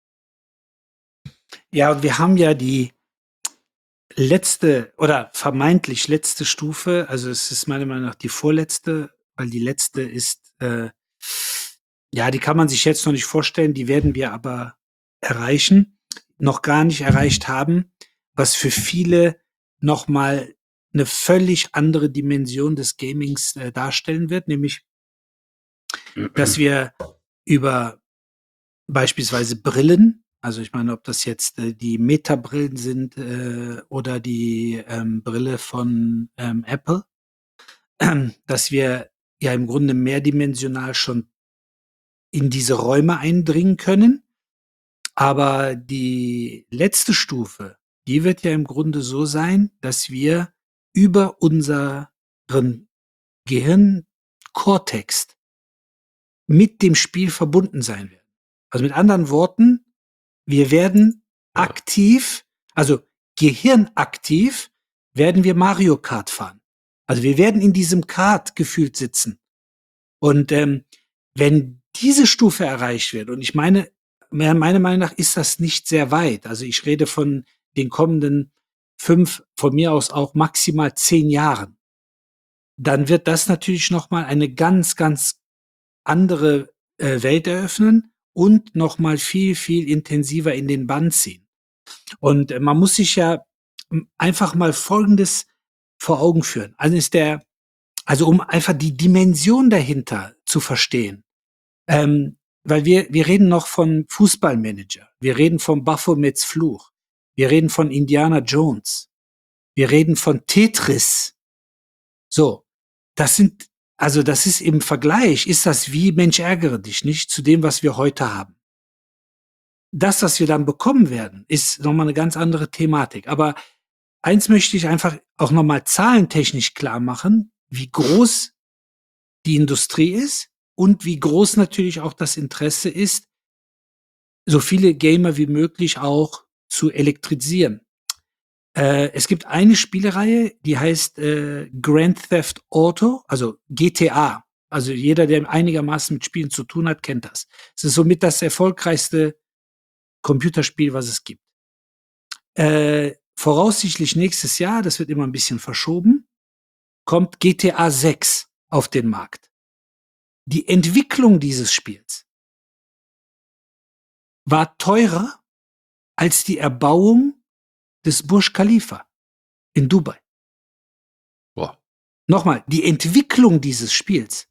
Ja, und wir haben ja die letzte oder vermeintlich letzte Stufe, also es ist meiner Meinung nach die vorletzte, weil die letzte ist, ja, die kann man sich jetzt noch nicht vorstellen, die werden wir aber erreichen, noch gar nicht erreicht haben, was für viele noch mal 'ne völlig andere Dimension des Gamings, darstellen wird, nämlich, dass wir über beispielsweise Brillen Also ich meine, ob das jetzt die Meta-Brillen sind oder die Brille von Apple, dass wir ja im Grunde mehrdimensional schon in diese Räume eindringen können. Aber die letzte Stufe, die wird ja im Grunde so sein, dass wir über unseren Gehirnkortex mit dem Spiel verbunden sein werden. Also mit anderen Worten, wir werden Ja. aktiv, also gehirnaktiv, werden wir Mario Kart fahren. Also wir werden in diesem Kart gefühlt sitzen. Und wenn diese Stufe erreicht wird, und ich meine, meiner Meinung nach ist das nicht sehr weit. Also ich rede von den kommenden 5, von mir aus auch maximal 10 Jahren. Dann wird das natürlich nochmal eine ganz, ganz andere Welt eröffnen und nochmal viel, viel intensiver in den Bann ziehen. Und man muss sich ja einfach mal Folgendes vor Augen führen. Also um einfach die Dimension dahinter zu verstehen. Weil wir reden noch von Fußballmanager. Wir reden von Baphomets Fluch. Wir reden von Indiana Jones. Wir reden von Tetris. So. Das ist im Vergleich, ist das wie Mensch ärgere dich nicht zu dem, was wir heute haben. Das, was wir dann bekommen werden, ist nochmal eine ganz andere Thematik. Aber eins möchte ich einfach auch nochmal zahlentechnisch klar machen, wie groß die Industrie ist und wie groß natürlich auch das Interesse ist, so viele Gamer wie möglich auch zu elektrisieren. Es gibt eine Spielereihe, die heißt Grand Theft Auto, also GTA. Also jeder, der einigermaßen mit Spielen zu tun hat, kennt das. Es ist somit das erfolgreichste Computerspiel, was es gibt. Voraussichtlich nächstes Jahr, das wird immer ein bisschen verschoben, kommt GTA 6 auf den Markt. Die Entwicklung dieses Spiels war teurer als die Erbauung des Burj Khalifa in Dubai. Boah. Nochmal, die Entwicklung dieses Spiels.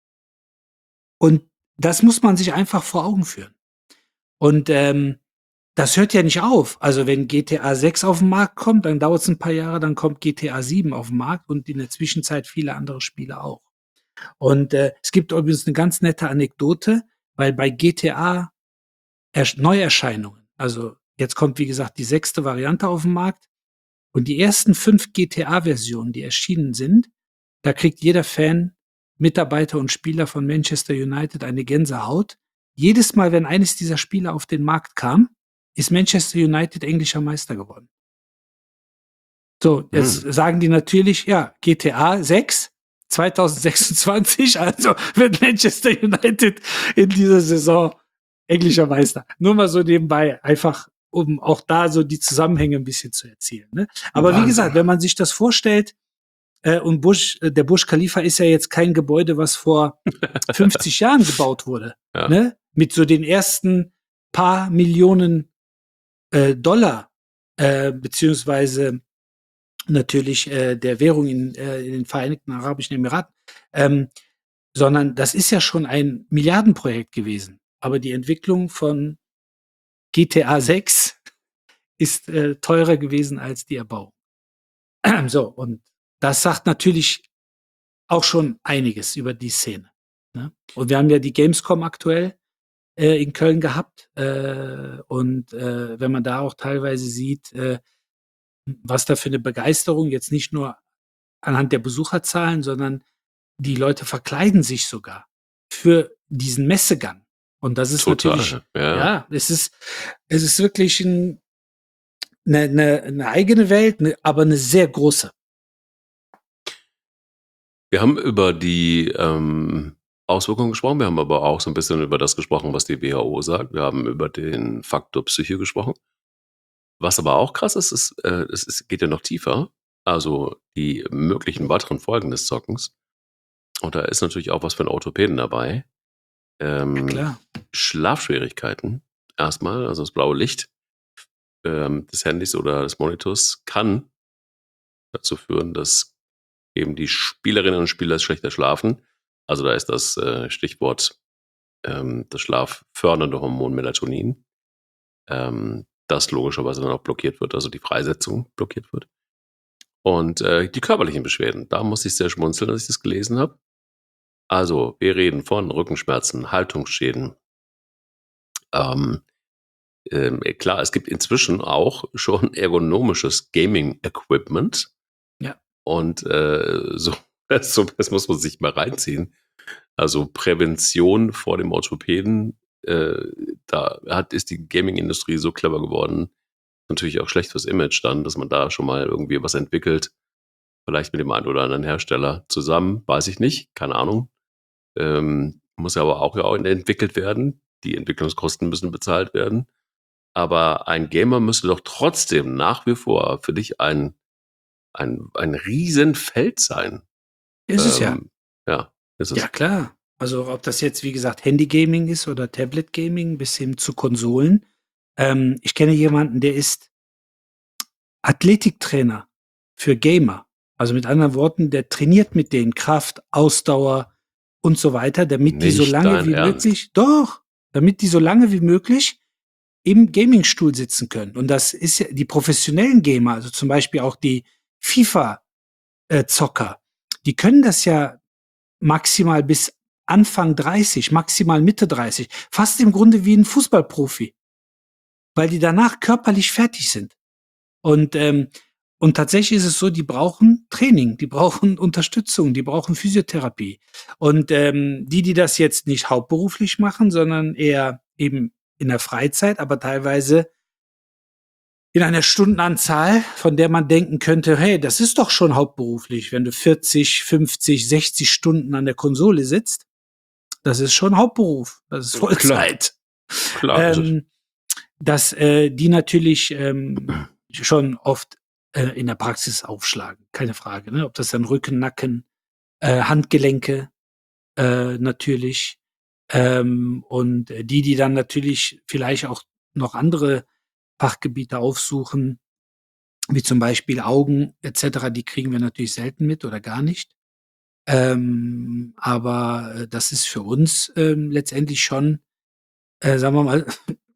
Und das muss man sich einfach vor Augen führen. Und das hört ja nicht auf. Also wenn GTA 6 auf den Markt kommt, dann dauert es ein paar Jahre, dann kommt GTA 7 auf den Markt und in der Zwischenzeit viele andere Spiele auch. Und es gibt übrigens eine ganz nette Anekdote, weil bei GTA Neuerscheinungen, also jetzt kommt wie gesagt die 6. Variante auf den Markt und die ersten 5 GTA-Versionen, die erschienen sind, da kriegt jeder Fan, Mitarbeiter und Spieler von Manchester United eine Gänsehaut. Jedes Mal, wenn eines dieser Spiele auf den Markt kam, ist Manchester United englischer Meister geworden. So, jetzt sagen die natürlich, ja, GTA 6, 2026, also wird Manchester United in dieser Saison englischer Meister. Nur mal so nebenbei, einfach um auch da so die Zusammenhänge ein bisschen zu erzielen. Ne? Aber Wahnsinn. wie gesagt, wenn man sich das vorstellt, und der Burj Khalifa ist ja jetzt kein Gebäude, was vor 50 Jahren gebaut wurde. Ja. Ne? Mit so den ersten paar Millionen Dollar, beziehungsweise natürlich der Währung in den Vereinigten Arabischen Emiraten, sondern das ist ja schon ein Milliardenprojekt gewesen. Aber die Entwicklung von GTA 6 ist teurer gewesen als die Erbauung. So, und das sagt natürlich auch schon einiges über die Szene. Ne? Und wir haben ja die Gamescom aktuell in Köln gehabt. Und wenn man da auch teilweise sieht, was da für eine Begeisterung, jetzt nicht nur anhand der Besucherzahlen, sondern die Leute verkleiden sich sogar für diesen Messegang. Und das ist Total, natürlich, ja. es ist wirklich eine eigene Welt, aber eine sehr große. Wir haben über die Auswirkungen gesprochen, wir haben aber auch so ein bisschen über das gesprochen, was die WHO sagt. Wir haben über den Faktor Psyche gesprochen. Was aber auch krass ist, es geht ja noch tiefer. Also die möglichen weiteren Folgen des Zockens. Und da ist natürlich auch was für einen Orthopäden dabei. Klar. Schlafschwierigkeiten erstmal, also das blaue Licht des Handys oder des Monitors kann dazu führen, dass eben die Spielerinnen und Spieler schlechter schlafen. Also da ist das Stichwort das schlaffördernde Hormon Melatonin. das logischerweise dann auch blockiert wird, also die Freisetzung blockiert wird. Und die körperlichen Beschwerden, da musste ich sehr schmunzeln, als ich das gelesen habe. Also, wir reden von Rückenschmerzen, Haltungsschäden. Ähm, klar, es gibt inzwischen auch schon ergonomisches Gaming-Equipment. Ja. Und das muss man sich mal reinziehen. Also Prävention vor dem Orthopäden, ist die Gaming-Industrie so clever geworden. Natürlich auch schlecht fürs Image dann, dass man da schon mal irgendwie was entwickelt. Vielleicht mit dem einen oder anderen Hersteller zusammen, weiß ich nicht, keine Ahnung. Muss ja aber auch entwickelt werden. Die Entwicklungskosten müssen bezahlt werden. Aber ein Gamer müsste doch trotzdem nach wie vor für dich ein Riesenfeld sein. Ist es ja. Ja, ist es. Ja, klar. Also ob das jetzt, wie gesagt, Handy-Gaming ist oder Tablet-Gaming bis hin zu Konsolen. Ich kenne jemanden, der ist Athletiktrainer für Gamer. Also mit anderen Worten, der trainiert mit denen Kraft, Ausdauer und so weiter, damit die so Nicht lange dein wie Ernst? möglich, doch, damit die so lange wie möglich im Gamingstuhl sitzen können. Und das ist ja die professionellen Gamer, also zum Beispiel auch die FIFA-Zocker, die können das ja maximal bis Anfang 30, maximal Mitte 30, fast im Grunde wie ein Fußballprofi, weil die danach körperlich fertig sind. Und tatsächlich ist es so, die brauchen Training, die brauchen Unterstützung, die brauchen Physiotherapie. Und die das jetzt nicht hauptberuflich machen, sondern eher eben in der Freizeit, aber teilweise in einer Stundenanzahl, von der man denken könnte, hey, das ist doch schon hauptberuflich, wenn du 40, 50, 60 Stunden an der Konsole sitzt. Das ist schon Hauptberuf, das ist Vollzeit. Klar ist es. Dass die natürlich schon oft in der Praxis aufschlagen, keine Frage. Ne? Ob das dann Rücken, Nacken, Handgelenke natürlich und die dann natürlich vielleicht auch noch andere Fachgebiete aufsuchen, wie zum Beispiel Augen etc., die kriegen wir natürlich selten mit oder gar nicht. Aber das ist für uns letztendlich schon, sagen wir mal,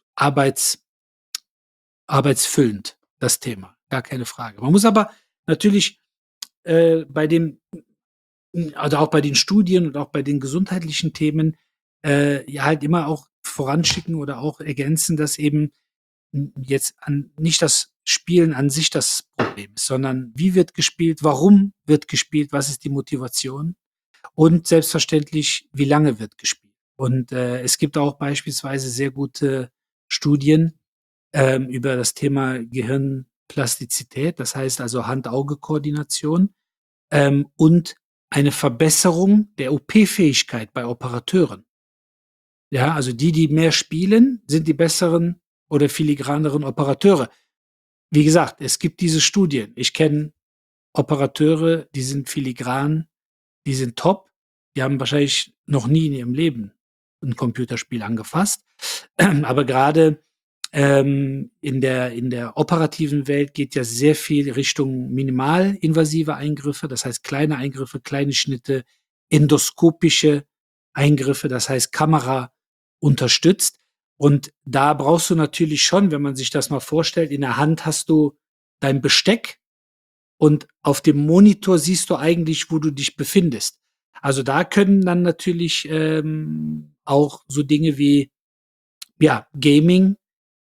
arbeitsfüllend, das Thema, gar keine Frage. Man muss aber natürlich bei dem, also auch bei den Studien und auch bei den gesundheitlichen Themen, ja halt immer auch voranschicken oder auch ergänzen, dass eben jetzt nicht das Spielen an sich das Problem ist, sondern wie wird gespielt, warum wird gespielt, was ist die Motivation und selbstverständlich, wie lange wird gespielt. Und es gibt auch beispielsweise sehr gute Studien über das Thema Gehirnplastizität, das heißt also Hand-Auge-Koordination und eine Verbesserung der OP-Fähigkeit bei Operateuren. Ja, also die mehr spielen, sind die besseren oder filigraneren Operateure. Wie gesagt, es gibt diese Studien. Ich kenne Operateure, die sind filigran, die sind top, die haben wahrscheinlich noch nie in ihrem Leben ein Computerspiel angefasst. Aber gerade in der operativen Welt geht ja sehr viel Richtung minimalinvasive Eingriffe, das heißt kleine Eingriffe, kleine Schnitte, endoskopische Eingriffe, das heißt Kamera unterstützt. Und da brauchst du natürlich schon, wenn man sich das mal vorstellt, in der Hand hast du dein Besteck und auf dem Monitor siehst du eigentlich, wo du dich befindest. Also da können dann natürlich auch so Dinge wie ja, Gaming,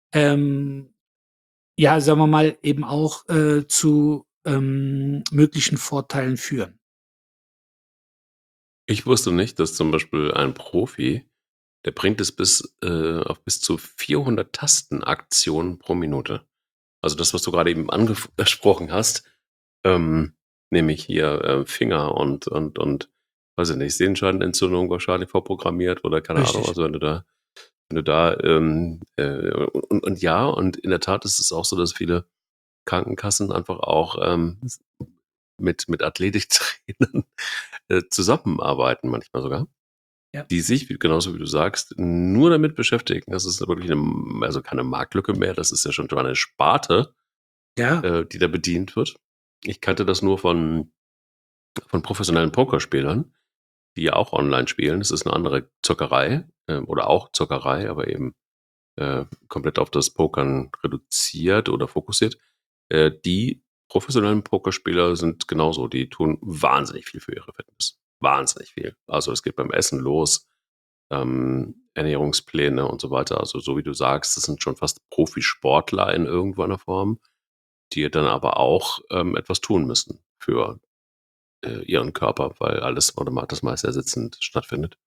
ja, sagen wir mal, eben auch zu möglichen Vorteilen führen. Ich wusste nicht, dass zum Beispiel ein Profi, der bringt es auf bis zu 400 Tastenaktionen pro Minute. Also das, was du gerade eben angesprochen hast, nämlich hier Finger und weiß ich nicht, Sehenscheidenentzündung wahrscheinlich vorprogrammiert oder keine Ahnung. Richtig. Also wenn du da und ja, und in der Tat ist es auch so, dass viele Krankenkassen einfach auch mit Athletiktrainern zusammenarbeiten, manchmal sogar, Ja. die sich, genauso wie du sagst, nur damit beschäftigen. Das ist wirklich also keine Marktlücke mehr, das ist ja schon eine Sparte, Ja. die da bedient wird. Ich kannte das nur von professionellen Pokerspielern, die ja auch online spielen. Das ist eine andere Zockerei oder auch Zockerei, aber eben komplett auf das Pokern reduziert oder fokussiert. Die professionellen Pokerspieler sind genauso. Die tun wahnsinnig viel für ihre Fitness. Wahnsinnig viel. Also es geht beim Essen los, Ernährungspläne und so weiter. Also so wie du sagst, das sind schon fast Profisportler in irgendeiner Form, die dann aber auch etwas tun müssen für ihren Körper, weil alles das meiste ja sitzend stattfindet.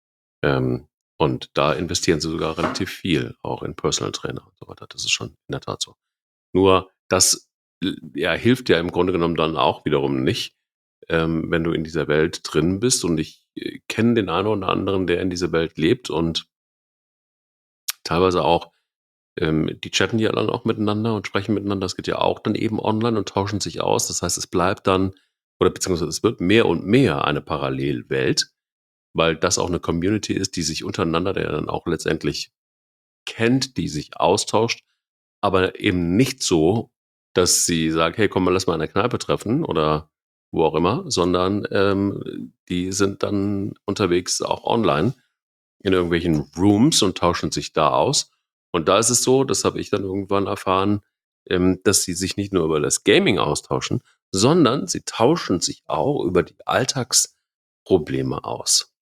Und da investieren sie sogar relativ viel, auch in Personal Trainer und so weiter. Das ist schon in der Tat so. Nur das hilft ja im Grunde genommen dann auch wiederum nicht, wenn du in dieser Welt drin bist. Und ich kenne den einen oder anderen, der in dieser Welt lebt und teilweise auch, die chatten ja dann auch miteinander und sprechen miteinander. Das geht ja auch dann eben online und tauschen sich aus. Das heißt, es bleibt dann, oder beziehungsweise es wird mehr und mehr eine Parallelwelt, weil das auch eine Community ist, die sich untereinander, der dann auch letztendlich kennt, die sich austauscht, aber eben nicht so, dass sie sagt, hey, komm mal, lass mal in der Kneipe treffen oder wo auch immer, sondern die sind dann unterwegs auch online in irgendwelchen Rooms und tauschen sich da aus. Und da ist es so, das habe ich dann irgendwann erfahren, dass sie sich nicht nur über das Gaming austauschen, sondern sie tauschen sich auch über die Alltagsprobleme aus.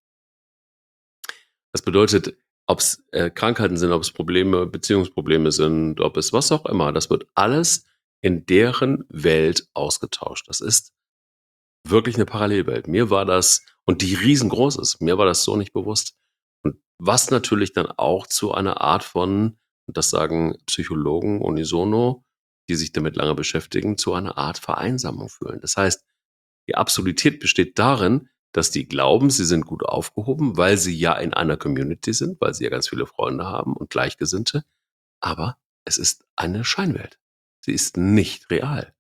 Das bedeutet, ob es Krankheiten sind, ob es Probleme, Beziehungsprobleme sind, ob es was auch immer, das wird alles in deren Welt ausgetauscht. Das ist wirklich eine Parallelwelt. Mir war das, und die riesengroß ist, mir war das so nicht bewusst. Und was natürlich dann auch zu einer Art von, und das sagen Psychologen unisono, die sich damit lange beschäftigen, zu einer Art Vereinsamung führen. Das heißt, die Absurdität besteht darin, dass die glauben, sie sind gut aufgehoben, weil sie ja in einer Community sind, weil sie ja ganz viele Freunde haben und Gleichgesinnte. Aber es ist eine Scheinwelt. Sie ist nicht real.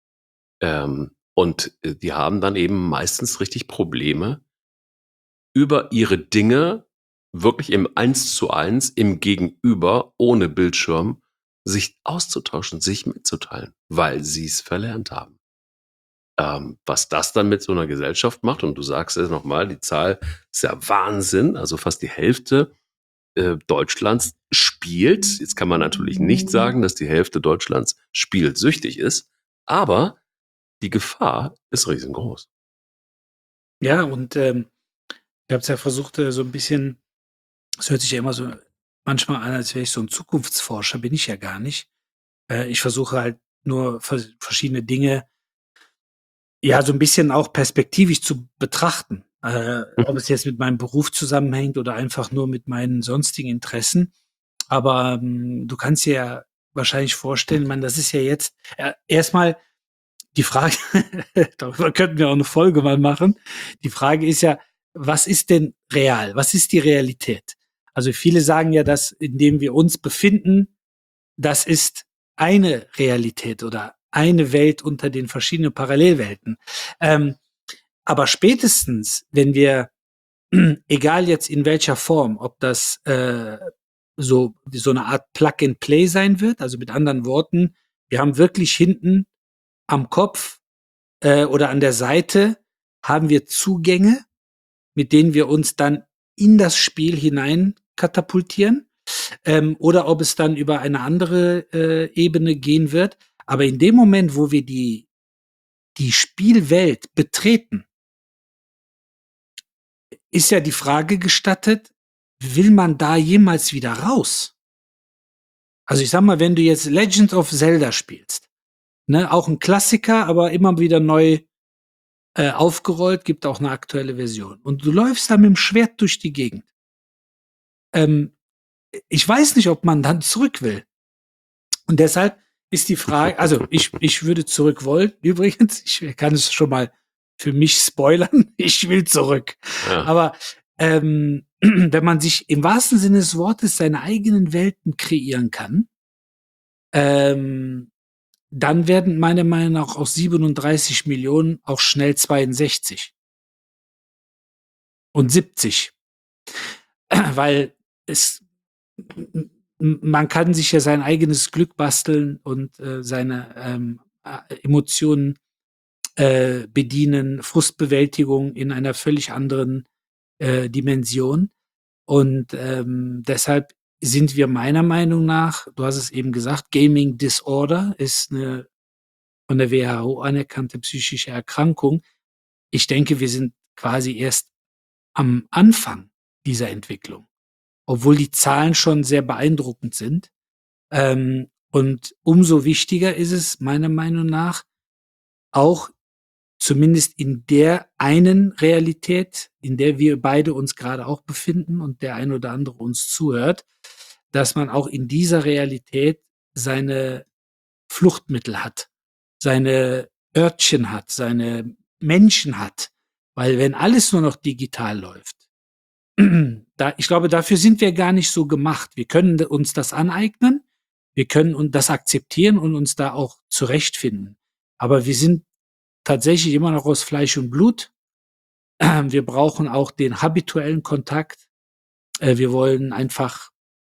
Und die haben dann eben meistens richtig Probleme, über ihre Dinge wirklich im 1:1 im Gegenüber ohne Bildschirm sich auszutauschen, sich mitzuteilen, weil sie es verlernt haben. Was das dann mit so einer Gesellschaft macht, und du sagst es nochmal, die Zahl ist ja Wahnsinn, also fast die Hälfte Deutschlands spielt. Jetzt kann man natürlich nicht sagen, dass die Hälfte Deutschlands spielsüchtig ist, aber die Gefahr ist riesengroß. Ja, und ich habe es ja versucht, so ein bisschen, es hört sich ja immer so manchmal an, als wäre ich so ein Zukunftsforscher, bin ich ja gar nicht. Ich versuche halt nur verschiedene Dinge, ja, so ein bisschen auch perspektivisch zu betrachten, ob es jetzt mit meinem Beruf zusammenhängt oder einfach nur mit meinen sonstigen Interessen. Aber, du kannst dir ja wahrscheinlich vorstellen, man, das ist ja jetzt erst die Frage, darüber könnten wir auch eine Folge mal machen. Die Frage ist ja, was ist denn real? Was ist die Realität? Also, viele sagen ja, dass in dem wir uns befinden, das ist eine Realität oder eine Welt unter den verschiedenen Parallelwelten. Ähm, aber spätestens, wenn wir, egal jetzt in welcher Form, ob das so eine Art Plug-and-Play sein wird, also mit anderen Worten, wir haben wirklich hinten am Kopf oder an der Seite haben wir Zugänge, mit denen wir uns dann in das Spiel hinein katapultieren, oder ob es dann über eine andere Ebene gehen wird. Aber in dem Moment, wo wir die Spielwelt betreten, ist ja die Frage gestattet, will man da jemals wieder raus? Also ich sag mal, wenn du jetzt Legend of Zelda spielst, ne, auch ein Klassiker, aber immer wieder neu aufgerollt, gibt auch eine aktuelle Version. Und du läufst da mit dem Schwert durch die Gegend. Ich weiß nicht, ob man dann zurück will. Und deshalb ist die Frage, also ich würde zurück wollen, übrigens. Ich kann es schon mal für mich spoilern. Ich will zurück. Ja. Aber wenn man sich im wahrsten Sinne des Wortes seine eigenen Welten kreieren kann, dann werden meiner Meinung nach aus 37 Millionen auch schnell 62 und 70. Weil man kann sich ja sein eigenes Glück basteln und seine Emotionen bedienen, Frustbewältigung in einer völlig anderen Dimension. Und deshalb sind wir meiner Meinung nach, du hast es eben gesagt, Gaming Disorder ist eine von der WHO anerkannte psychische Erkrankung. Ich denke, wir sind quasi erst am Anfang dieser Entwicklung, obwohl die Zahlen schon sehr beeindruckend sind. Und umso wichtiger ist es meiner Meinung nach, auch zumindest in der einen Realität, in der wir beide uns gerade auch befinden und der ein oder andere uns zuhört, dass man auch in dieser Realität seine Fluchtmittel hat, seine Örtchen hat, seine Menschen hat. Weil wenn alles nur noch digital läuft, ich glaube, dafür sind wir gar nicht so gemacht. Wir können uns das aneignen, wir können das akzeptieren und uns da auch zurechtfinden. Aber wir sind tatsächlich immer noch aus Fleisch und Blut. Wir brauchen auch den habituellen Kontakt. Wir wollen einfach,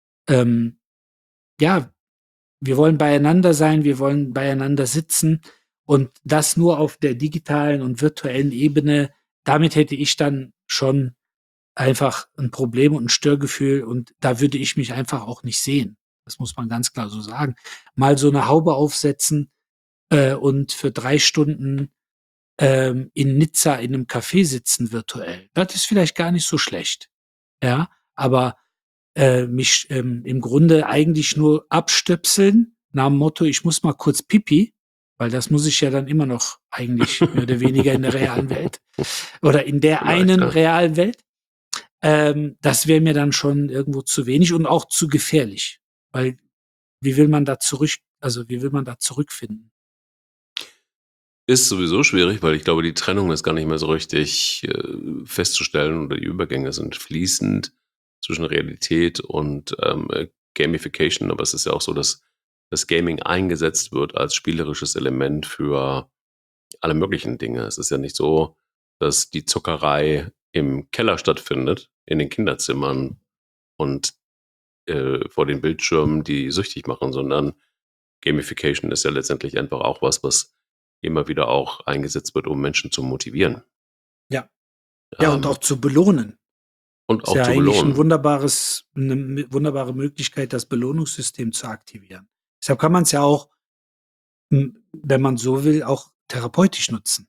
ja, wir wollen beieinander sein, wir wollen beieinander sitzen und das nur auf der digitalen und virtuellen Ebene. Damit hätte ich dann schon einfach ein Problem und ein Störgefühl und da würde ich mich einfach auch nicht sehen. Das muss man ganz klar so sagen. Mal so eine Haube aufsetzen und für 3 Stunden in Nizza in einem Café sitzen virtuell. Das ist vielleicht gar nicht so schlecht. Ja, aber mich im Grunde eigentlich nur abstöpseln nach dem Motto, ich muss mal kurz Pipi, weil das muss ich ja dann immer noch eigentlich mehr oder weniger in der realen Welt oder in der einen realen Welt. Das wäre mir dann schon irgendwo zu wenig und auch zu gefährlich, weil wie will man da zurückfinden? Ist sowieso schwierig, weil ich glaube, die Trennung ist gar nicht mehr so richtig festzustellen oder die Übergänge sind fließend zwischen Realität und Gamification. Aber es ist ja auch so, dass das Gaming eingesetzt wird als spielerisches Element für alle möglichen Dinge. Es ist ja nicht so, dass die Zockerei im Keller stattfindet, in den Kinderzimmern und vor den Bildschirmen, die süchtig machen, sondern Gamification ist ja letztendlich einfach auch was immer wieder auch eingesetzt wird, um Menschen zu motivieren. Ja. Ja, und auch zu belohnen. Und Ist auch ja zu eigentlich belohnen. eine wunderbare Möglichkeit, das Belohnungssystem zu aktivieren. Deshalb kann man es ja auch, wenn man so will, auch therapeutisch nutzen.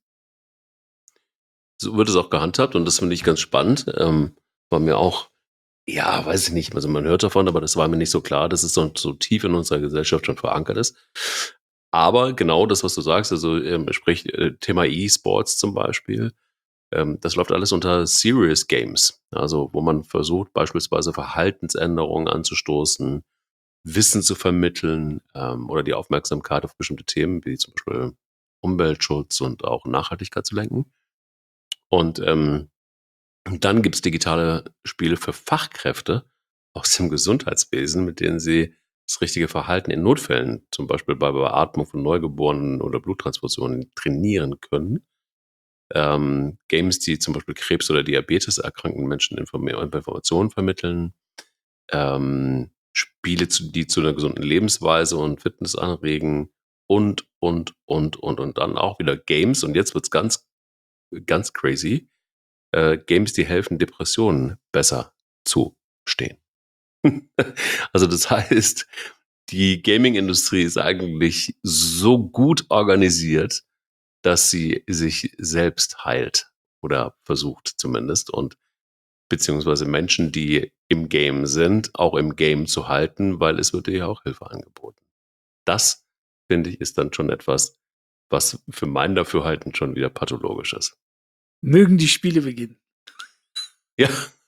So wird es auch gehandhabt und das finde ich ganz spannend. War mir auch, ja, weiß ich nicht, also man hört davon, aber das war mir nicht so klar, dass es so tief in unserer Gesellschaft schon verankert ist. Aber genau das, was du sagst, also sprich Thema E-Sports zum Beispiel, das läuft alles unter Serious Games, also wo man versucht beispielsweise Verhaltensänderungen anzustoßen, Wissen zu vermitteln oder die Aufmerksamkeit auf bestimmte Themen wie zum Beispiel Umweltschutz und auch Nachhaltigkeit zu lenken. Und dann gibt's digitale Spiele für Fachkräfte aus dem Gesundheitswesen, mit denen sie das richtige Verhalten in Notfällen, zum Beispiel bei Beatmung von Neugeborenen oder Bluttransfusionen, trainieren können. Games, die zum Beispiel Krebs oder Diabetes erkrankten Menschen Informationen vermitteln. Spiele, die zu einer gesunden Lebensweise und Fitness anregen und dann auch wieder Games. Und jetzt wird's ganz, ganz crazy. Games, die helfen, Depressionen besser zu stehen. Also das heißt, die Gaming-Industrie ist eigentlich so gut organisiert, dass sie sich selbst heilt oder versucht zumindest und beziehungsweise Menschen, die im Game sind, auch im Game zu halten, weil es wird ihr ja auch Hilfe angeboten. Das, finde ich, ist dann schon etwas, was für mein Dafürhalten schon wieder pathologisch ist. Mögen die Spiele beginnen. Ja.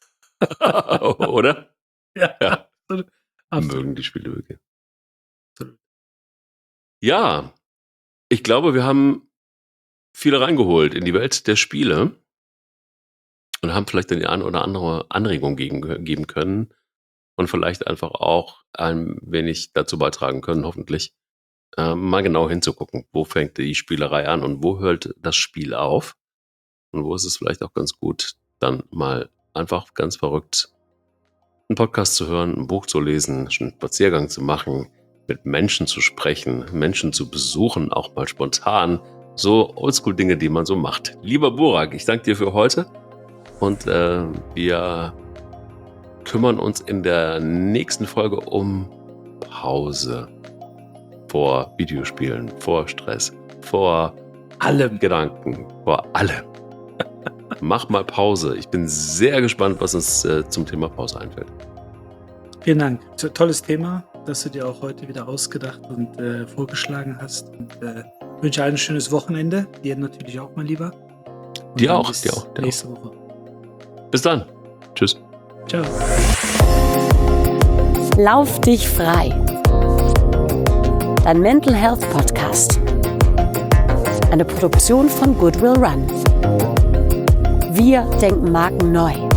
Oder? Ja. Ja. Absolut. Mögen die Spiele beginnen. Absolut. Ja, ich glaube, wir haben viele reingeholt in die Welt der Spiele und haben vielleicht die eine oder andere Anregung geben können und vielleicht einfach auch ein wenig dazu beitragen können, hoffentlich, mal genau hinzugucken, wo fängt die Spielerei an und wo hört das Spiel auf und wo ist es vielleicht auch ganz gut, dann mal einfach ganz verrückt einen Podcast zu hören, ein Buch zu lesen, einen Spaziergang zu machen, mit Menschen zu sprechen, Menschen zu besuchen, auch mal spontan. So Oldschool-Dinge, die man so macht. Lieber Burak, ich danke dir für heute und wir kümmern uns in der nächsten Folge um Pause. Vor Videospielen, vor Stress, vor Allem. Gedanken, vor allem. Mach mal Pause. Ich bin sehr gespannt, was uns zum Thema Pause einfällt. Vielen Dank. Tolles Thema, das du dir auch heute wieder ausgedacht und vorgeschlagen hast. Und wünsche allen ein schönes Wochenende. Dir natürlich auch, mein Lieber. Und Dir dann auch, bis dir auch. nächste Woche. Bis dann. Tschüss. Ciao. Lauf dich frei. Dein Mental Health Podcast. Eine Produktion von Goodwill Run. Wir denken Marken neu.